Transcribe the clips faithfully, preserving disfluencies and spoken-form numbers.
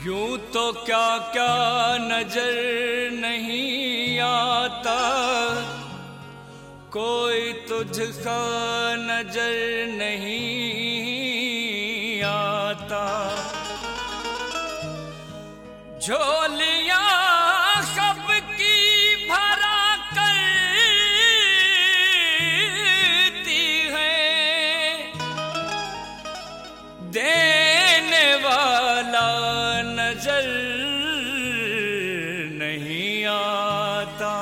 यूं तो क्या क्या नजर नहीं आता, कोई तुझका नजर नहीं आता। झोलियां सबकी भरा करती हैं, देने वाला नजर नहीं आता।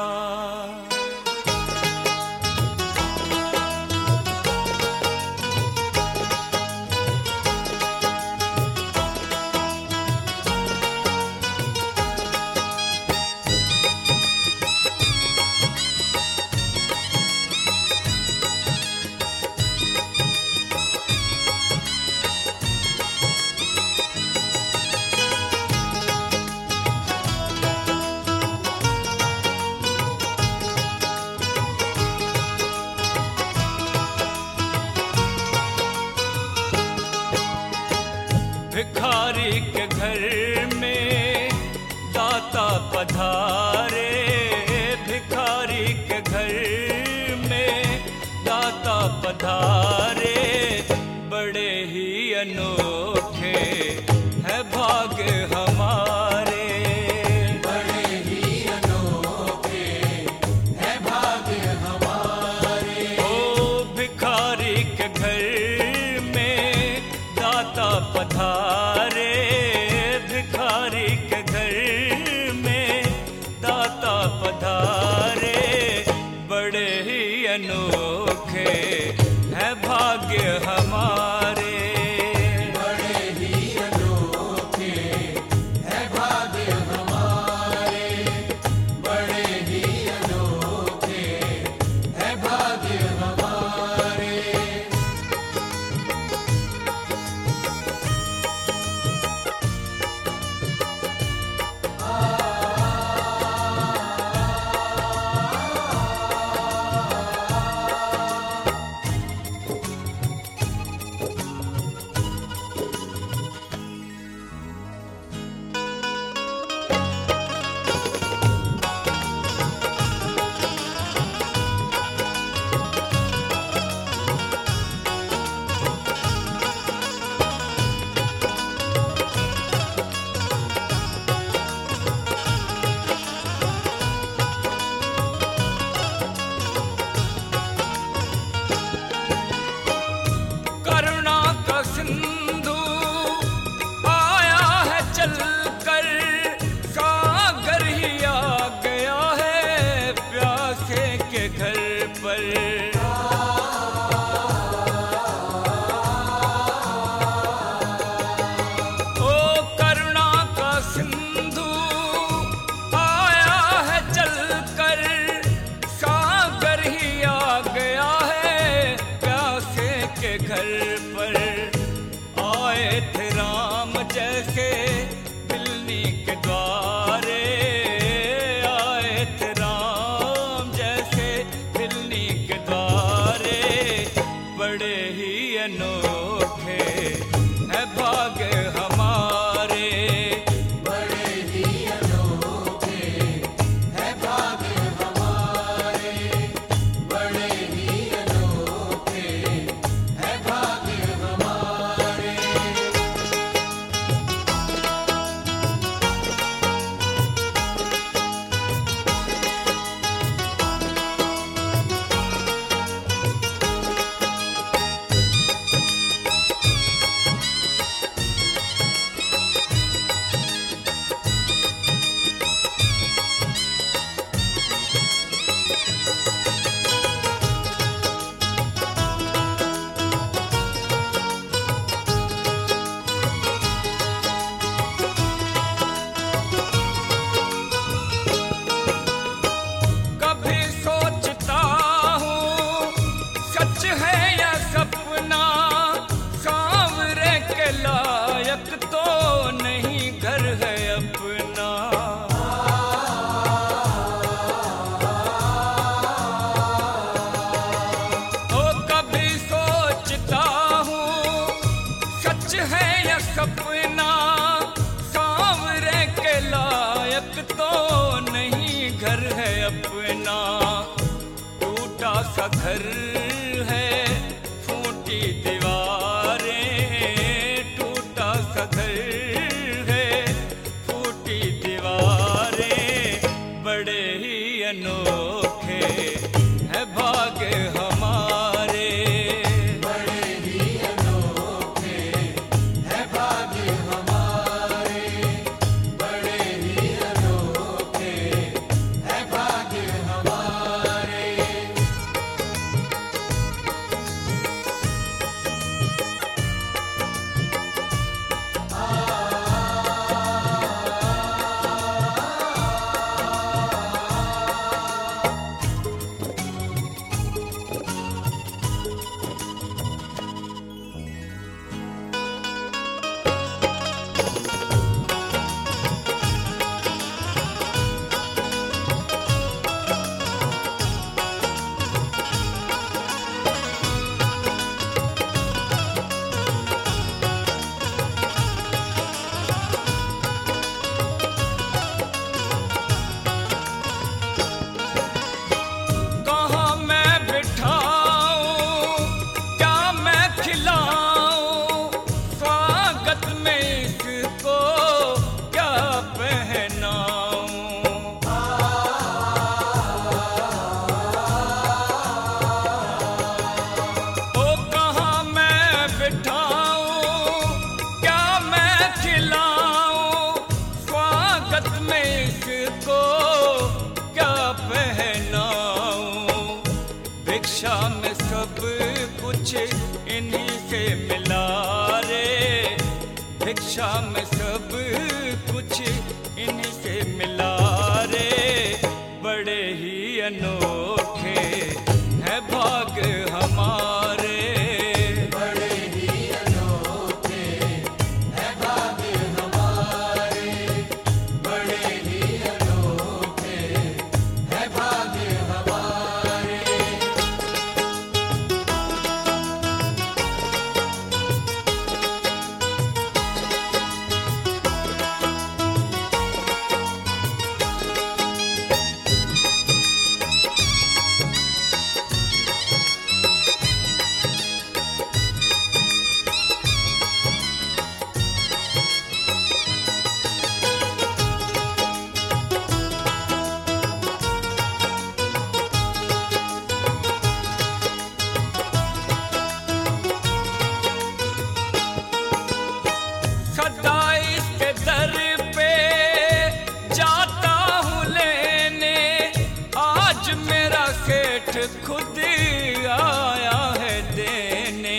भिखारी के घर में दाता पधारे, भिखारी के घर में दाता पधारे। बड़े ही अनोखे है भाग्य हमारे, बड़े ही अनोखे है भाग्य हमारे। ओ भिखारी के घर में दाता पधारे, भिखारी के घर में दाता पधारे। बड़े ही अनोखे है भाग्य हमारे, बड़े ही अनोखे है भाग्य हमारे, बड़े ही अनोखे है भाग्य हमारे। करुणा का सिंधु आया है चलकर, सागर ही आ गया है प्यासे के घर पर। ओ करुणा का सिंधु आया है चलकर, सागर ही आ गया है प्यासे के घर पर। आए थे राम जैसे मिलनी के द्वारे, आए थे राम जैसे मिलनी के द्वारे। बड़े ही अनोखे है भाग्य हमारे, बड़े ही अनोखे है भाग्य हमारे, बड़े ही अनोखे है भाग्य हमारे। घर है, फूटी दीवारें, टूटा सा घर है, फूटी दीवारें, बड़े ही अनोखे है भाग्य हमारे। बड़े ही अनोखे है भाग्य हमारे, बड़े ही अनोखे है भाग्य हमारे। कहाँ मैं बिठाऊं, क्या मैं खिलाऊं, स्वागत में इसको क्या पहनाऊं। ओ कहाँ मैं बिठाऊं, क्या मैं खिलाऊं, स्वागत में इसको क्या पहनाऊं। भिक्षा में सब कुछ इन्हीं से मिला रे, भिक्षा में सब कुछ इन्हीं से मिला रे, बड़े ही अनोखे है भाग्य हमारे। बड़े ही अनोखे है भाग्य हमारे, बड़े ही अनोखे है भाग्य हमारे। सदा इसके दर पे जाता हूँ लेने, आज मेरा सेठ खुद आया है देने।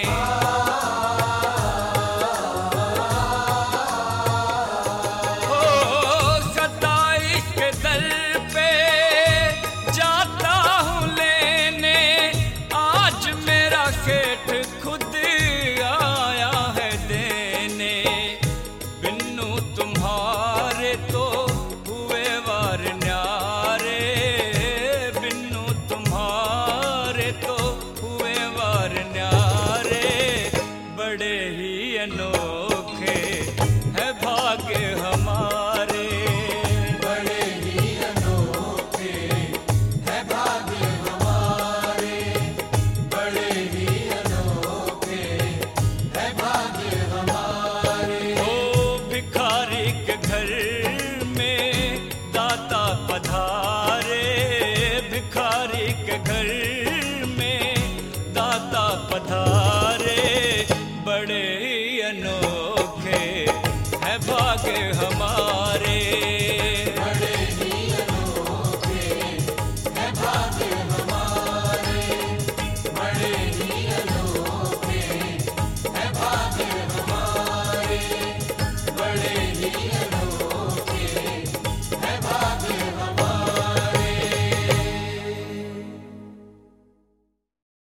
ओ सदा इसके दर पे जाता हूँ लेने, आज मेरा सेठ खुद आया है देने। बिन्नू तुम्हारे तो हुए वार न्यारे, बिन्नू तुम्हारे तो हुए वार न्यारे, बड़े ही अनोखे है भाग्य हमारे। बड़े ही अनोखे है भाग्य हमारे, बड़े ही अनोखे है भाग्य हमारे। ओ भिखारी के घर में दाता पधारे, भिखारी के घर में दाता पधारे,